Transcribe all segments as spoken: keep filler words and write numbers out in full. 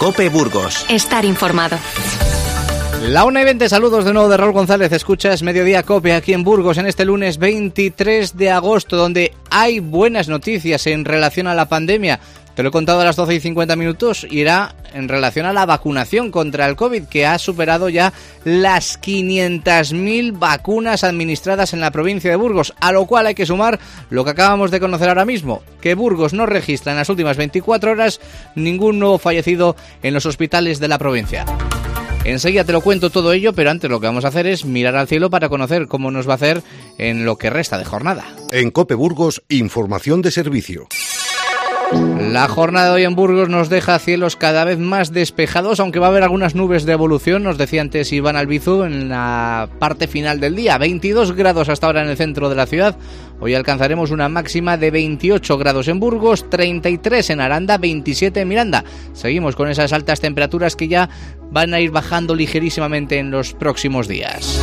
COPE Burgos. Estar informado. La una y veinte, saludos de nuevo de Raúl González. Escuchas Mediodía COPE aquí en Burgos en este lunes veintitrés de agosto, donde hay buenas noticias en relación a la pandemia. Te lo he contado a las doce y cincuenta minutos y era en relación a la vacunación contra el COVID, que ha superado ya las quinientas mil vacunas administradas en la provincia de Burgos, a lo cual hay que sumar lo que acabamos de conocer ahora mismo, que Burgos no registra en las últimas veinticuatro horas ningún nuevo fallecido en los hospitales de la provincia. Enseguida te lo cuento todo ello, pero antes lo que vamos a hacer es mirar al cielo para conocer cómo nos va a hacer en lo que resta de jornada. En COPE Burgos, información de servicio. La jornada de hoy en Burgos nos deja cielos cada vez más despejados, aunque va a haber algunas nubes de evolución, nos decía antes Iván Albizu, en la parte final del día. veintidós grados hasta ahora en el centro de la ciudad. Hoy alcanzaremos una máxima de veintiocho grados en Burgos, treinta y tres en Aranda, veintisiete en Miranda. Seguimos con esas altas temperaturas que ya van a ir bajando ligerísimamente en los próximos días.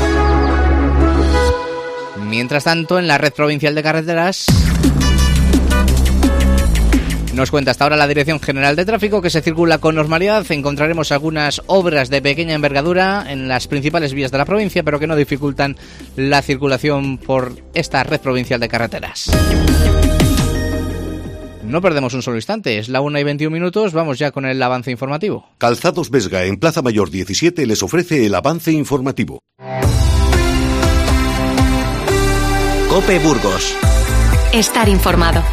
Mientras tanto, en la red provincial de carreteras nos cuenta hasta ahora la Dirección General de Tráfico que se circula con normalidad. Encontraremos algunas obras de pequeña envergadura en las principales vías de la provincia, pero que no dificultan la circulación por esta red provincial de carreteras. No perdemos un solo instante, es la una y veintiún minutos, vamos ya con el avance informativo. Calzados Vesga en Plaza Mayor diecisiete les ofrece el avance informativo. COPE Burgos. Estar informado.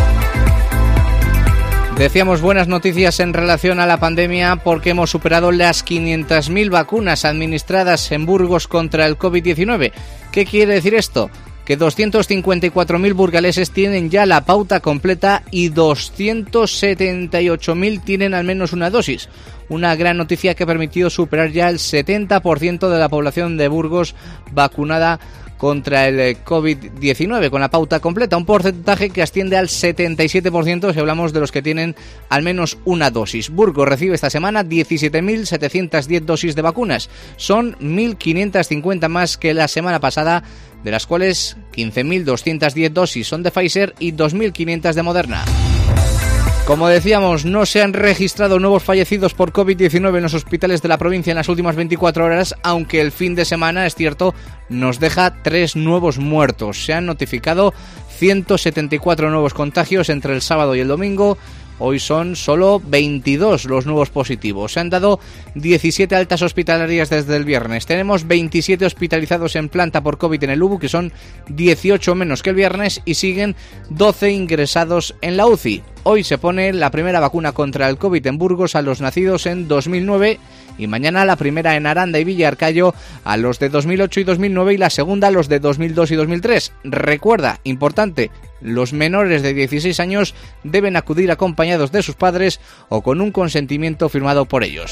Decíamos buenas noticias en relación a la pandemia porque hemos superado las quinientas mil vacunas administradas en Burgos contra el COVID diecinueve. ¿Qué quiere decir esto? Que doscientos cincuenta y cuatro mil burgaleses tienen ya la pauta completa y doscientos setenta y ocho mil tienen al menos una dosis. Una gran noticia que ha permitido superar ya el setenta por ciento de la población de Burgos vacunada contra el COVID diecinueve con la pauta completa, un porcentaje que asciende al setenta y siete por ciento si hablamos de los que tienen al menos una dosis. Burgos recibe esta semana diecisiete mil setecientas diez dosis de vacunas, son mil quinientas cincuenta más que la semana pasada, de las cuales quince mil doscientas diez dosis son de Pfizer y dos mil quinientas de Moderna. Como decíamos, no se han registrado nuevos fallecidos por COVID diecinueve en los hospitales de la provincia en las últimas veinticuatro horas, aunque el fin de semana, es cierto, nos deja tres nuevos muertos. Se han notificado ciento setenta y cuatro nuevos contagios entre el sábado y el domingo. Hoy son solo veintidós los nuevos positivos. Se han dado diecisiete altas hospitalarias desde el viernes. Tenemos veintisiete hospitalizados en planta por COVID en el U B U, que son dieciocho menos que el viernes, y siguen doce ingresados en la U C I. Hoy se pone la primera vacuna contra el COVID en Burgos a los nacidos en dos mil nueve y mañana la primera en Aranda y Villarcayo a los de dos mil ocho y dos mil nueve y la segunda a los de dos mil dos y dos mil tres. Recuerda, importante, los menores de dieciséis años deben acudir acompañados de sus padres o con un consentimiento firmado por ellos.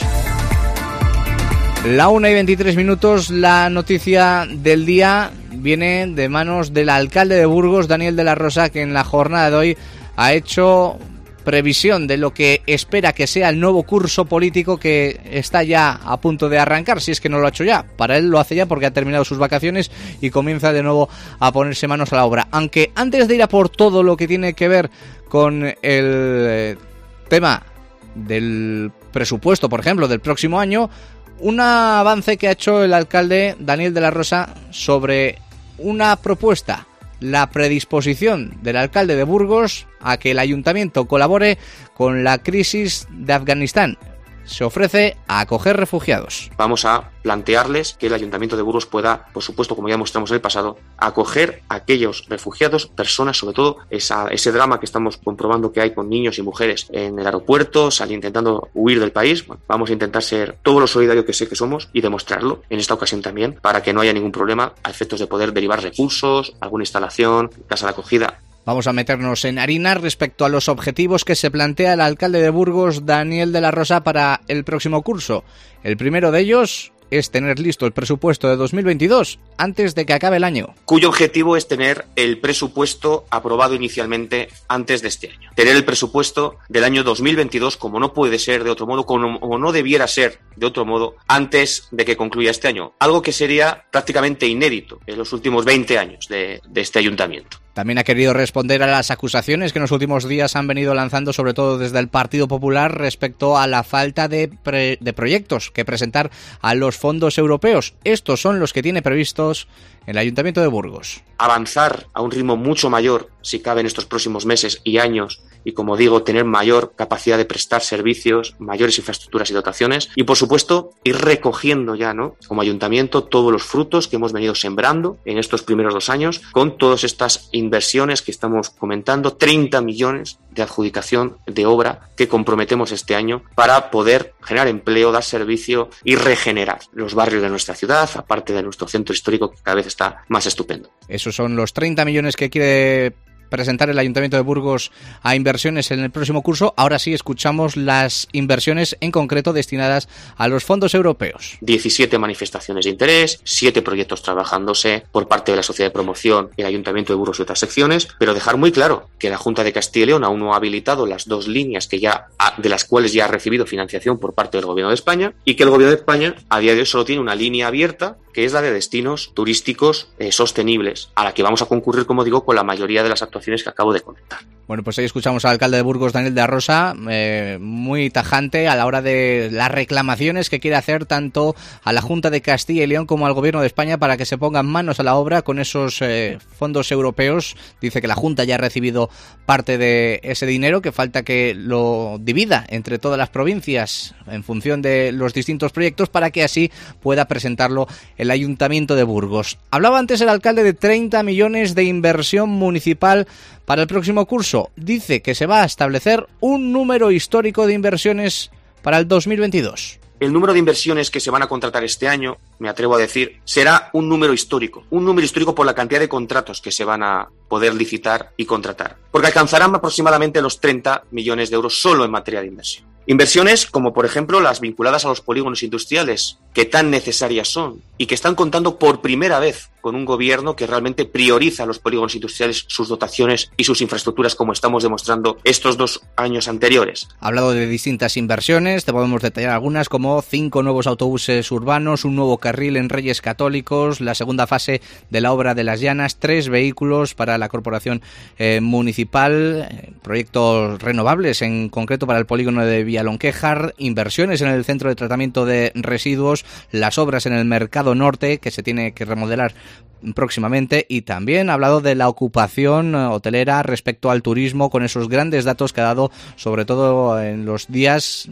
La una y veintitrés minutos, la noticia del día viene de manos del alcalde de Burgos, Daniel de la Rosa, que en la jornada de hoy ha hecho previsión de lo que espera que sea el nuevo curso político que está ya a punto de arrancar, si es que no lo ha hecho ya. Para él lo hace ya porque ha terminado sus vacaciones y comienza de nuevo a ponerse manos a la obra. Aunque antes de ir a por todo lo que tiene que ver con el tema del presupuesto, por ejemplo, del próximo año, un avance que ha hecho el alcalde Daniel de la Rosa sobre una propuesta, la predisposición del alcalde de Burgos a que el ayuntamiento colabore con la crisis de Afganistán. Se ofrece a acoger refugiados. Vamos a plantearles que el Ayuntamiento de Burgos pueda, por supuesto, como ya mostramos en el pasado, acoger a aquellos refugiados, personas, sobre todo esa, ese drama que estamos comprobando que hay con niños y mujeres en el aeropuerto, salir intentando huir del país. Bueno, vamos a intentar ser todo lo solidario que sé que somos y demostrarlo en esta ocasión también, para que no haya ningún problema a efectos de poder derivar recursos, alguna instalación, casa de acogida. Vamos a meternos en harina respecto a los objetivos que se plantea el alcalde de Burgos, Daniel de la Rosa, para el próximo curso. El primero de ellos, es tener listo el presupuesto de dos mil veintidós antes de que acabe el año. Cuyo objetivo es tener el presupuesto aprobado inicialmente antes de este año. Tener el presupuesto del año dos mil veintidós, como no puede ser de otro modo, como no debiera ser de otro modo, antes de que concluya este año. Algo que sería prácticamente inédito en los últimos veinte años de, de este ayuntamiento. También ha querido responder a las acusaciones que en los últimos días han venido lanzando, sobre todo desde el Partido Popular, respecto a la falta de, pre- de proyectos que presentar a los fondos europeos. Estos son los que tiene previstos el Ayuntamiento de Burgos. Avanzar a un ritmo mucho mayor, si cabe en estos próximos meses y años, y como digo, tener mayor capacidad de prestar servicios, mayores infraestructuras y dotaciones, y por supuesto ir recogiendo ya, ¿no?, como ayuntamiento, todos los frutos que hemos venido sembrando en estos primeros dos años con todas estas inversiones que estamos comentando, treinta millones de adjudicación de obra que comprometemos este año para poder generar empleo, dar servicio y regenerar los barrios de nuestra ciudad, aparte de nuestro centro histórico que cada vez está más estupendo. Esos son los treinta millones que quiere presentar el Ayuntamiento de Burgos a inversiones en el próximo curso. Ahora sí escuchamos las inversiones en concreto destinadas a los fondos europeos. diecisiete manifestaciones de interés, siete proyectos trabajándose por parte de la Sociedad de Promoción, el Ayuntamiento de Burgos y otras secciones, pero dejar muy claro que la Junta de Castilla y León aún no ha habilitado las dos líneas que ya ha, de las cuales ya ha recibido financiación por parte del Gobierno de España, y que el Gobierno de España a día de hoy solo tiene una línea abierta, que es la de destinos turísticos eh, sostenibles, a la que vamos a concurrir, como digo, con la mayoría de las actuaciones que acabo de comentar. Bueno, pues ahí escuchamos al alcalde de Burgos, Daniel de la Rosa, eh, muy tajante a la hora de las reclamaciones que quiere hacer tanto a la Junta de Castilla y León como al Gobierno de España para que se pongan manos a la obra con esos eh, fondos europeos. Dice que la Junta ya ha recibido parte de ese dinero, que falta que lo divida entre todas las provincias en función de los distintos proyectos para que así pueda presentarlo el Ayuntamiento de Burgos. Hablaba antes el alcalde de treinta millones de inversión municipal para el próximo curso. Dice que se va a establecer un número histórico de inversiones para el dos mil veintidós. El número de inversiones que se van a contratar este año, me atrevo a decir, será un número histórico. Un número histórico por la cantidad de contratos que se van a poder licitar y contratar. Porque alcanzarán aproximadamente los treinta millones de euros solo en materia de inversión. Inversiones como, por ejemplo, las vinculadas a los polígonos industriales, que tan necesarias son y que están contando por primera vez con un gobierno que realmente prioriza los polígonos industriales, sus dotaciones y sus infraestructuras, como estamos demostrando estos dos años anteriores. Ha hablado de distintas inversiones, te podemos detallar algunas, como cinco nuevos autobuses urbanos, un nuevo carril en Reyes Católicos, la segunda fase de la obra de Las Llanas, tres vehículos para la corporación eh, municipal, eh, proyectos renovables, en concreto para el polígono de Villalonquejar, inversiones en el centro de tratamiento de residuos, las obras en el Mercado Norte, que se tiene que remodelar próximamente, y también ha hablado de la ocupación hotelera respecto al turismo, con esos grandes datos que ha dado, sobre todo en los días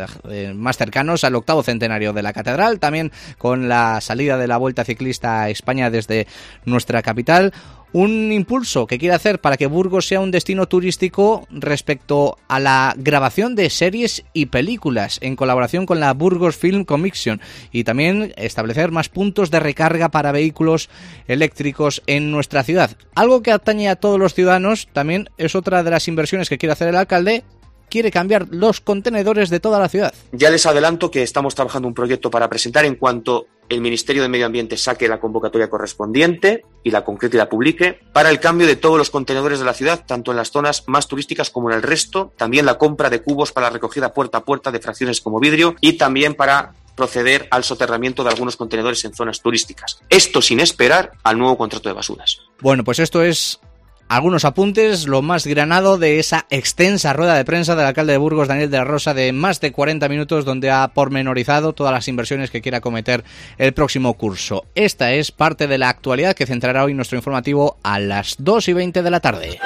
más cercanos al octavo centenario de la Catedral, también con la salida de la Vuelta Ciclista a España desde nuestra capital. Un impulso que quiere hacer para que Burgos sea un destino turístico respecto a la grabación de series y películas en colaboración con la Burgos Film Commission, y también establecer más puntos de recarga para vehículos eléctricos en nuestra ciudad. Algo que atañe a todos los ciudadanos. También es otra de las inversiones que quiere hacer el alcalde. Quiere cambiar los contenedores de toda la ciudad. Ya les adelanto que estamos trabajando un proyecto para presentar en cuanto el Ministerio de Medio Ambiente saque la convocatoria correspondiente y la concrete y la publique, para el cambio de todos los contenedores de la ciudad, tanto en las zonas más turísticas como en el resto. También la compra de cubos para la recogida puerta a puerta de fracciones como vidrio, y también para proceder al soterramiento de algunos contenedores en zonas turísticas. Esto sin esperar al nuevo contrato de basuras. Bueno, pues esto es algunos apuntes, lo más granado de esa extensa rueda de prensa del alcalde de Burgos, Daniel de la Rosa, de más de cuarenta minutos, donde ha pormenorizado todas las inversiones que quiera acometer el próximo curso. Esta es parte de la actualidad que centrará hoy nuestro informativo a las dos y veinte de la tarde.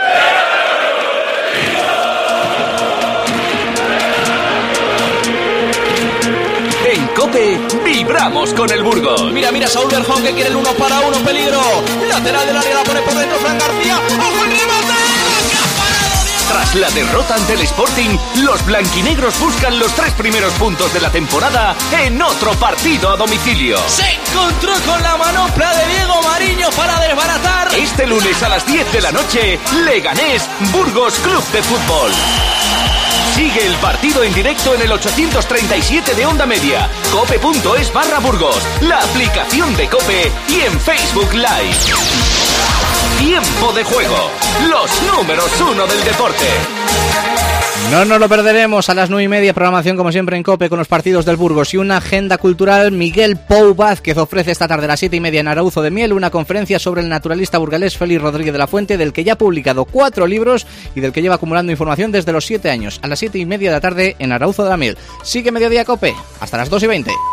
En COPE vibramos con el Burgos. Mira, mira, Saúl Berjón, que quiere el uno para uno, peligro. Lateral del área, la pone por dentro Fran García. ¡Ojo el remate! Tras la derrota ante el Sporting, los blanquinegros buscan los tres primeros puntos de la temporada en otro partido a domicilio. Se encontró con la manopla de Diego Mariño para desbaratar. Este lunes a las diez de la noche, Leganés Burgos Club de Fútbol. Sigue Sigue el partido en directo en el ochocientos treinta y siete de Onda Media, cope.es barra Burgos, la aplicación de Cope y en Facebook Live. Tiempo de juego, los números uno del deporte. No nos lo perderemos a las nueve y media, programación como siempre en COPE con los partidos del Burgos y una agenda cultural. Miguel Pou Vázquez ofrece esta tarde a las siete y media en Arauzo de Miel una conferencia sobre el naturalista burgalés Félix Rodríguez de la Fuente, del que ya ha publicado cuatro libros y del que lleva acumulando información desde los siete años. A las siete y media de la tarde en Arauzo de la Miel. Sigue Mediodía COPE, hasta las dos y veinte.